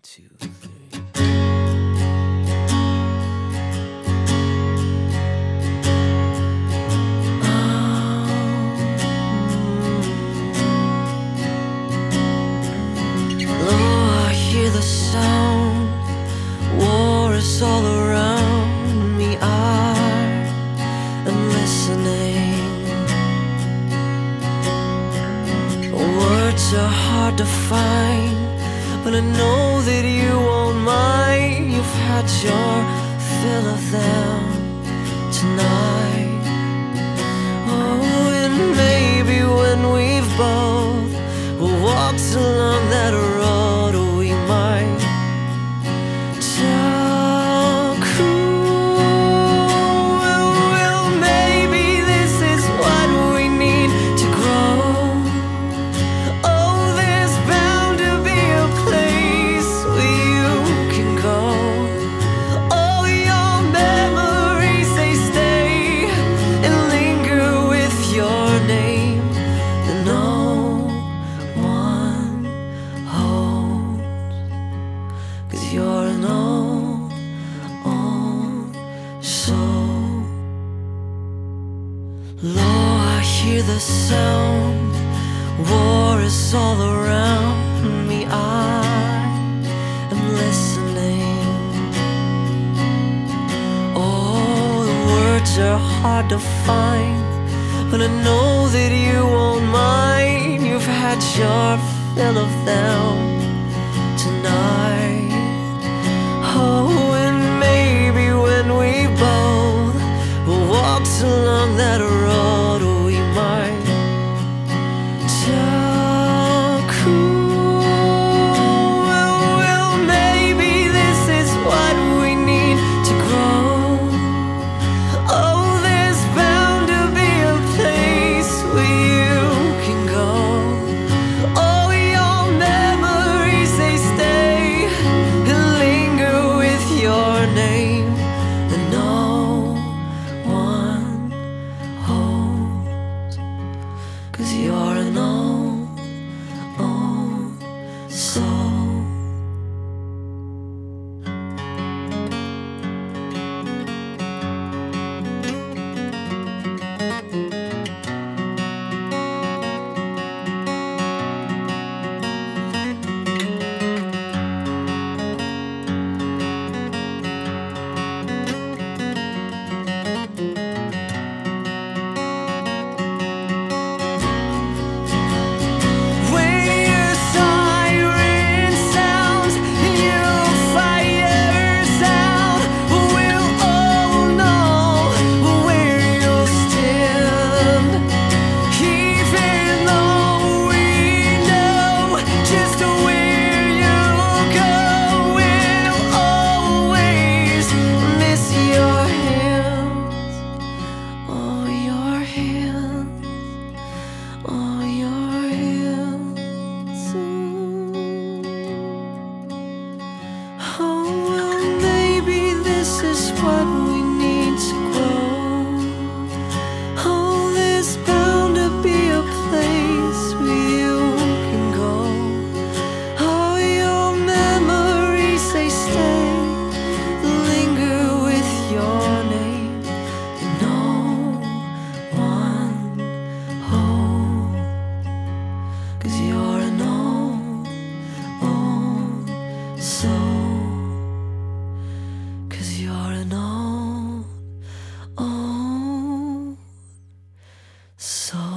2, 3. The sound, war is all around me. I am listening. Words are hard to find, but I know that you won't mind. You've had your fill of them tonight. Oh, and maybe when we've both walked along that road, we might talk cool. Well, maybe this is what we need to grow. Oh, there's bound to be a place where you can go. Oh, your memories, they stay and linger with your name. And no one holds, 'cause you're an old soul. Low, I hear the sound, war is all around me. I am listening. Oh, the words are hard to find, but I know that you won't mind. You've had your fill of them tonight. Oh, and maybe when we both walked along that road, we might talk cool. Well, maybe this is what we need to grow. Oh, there's bound to be a place where you can go. Oh, your memories, they stay and linger with your name. And no one holds, 'cause you're an old soul. What we need to grow. Oh, there's bound to be a place where you can go. Oh, your memories, they stay, linger with your name. And no one holds, 'cause you're an old soul. 'Cause you're an old soul.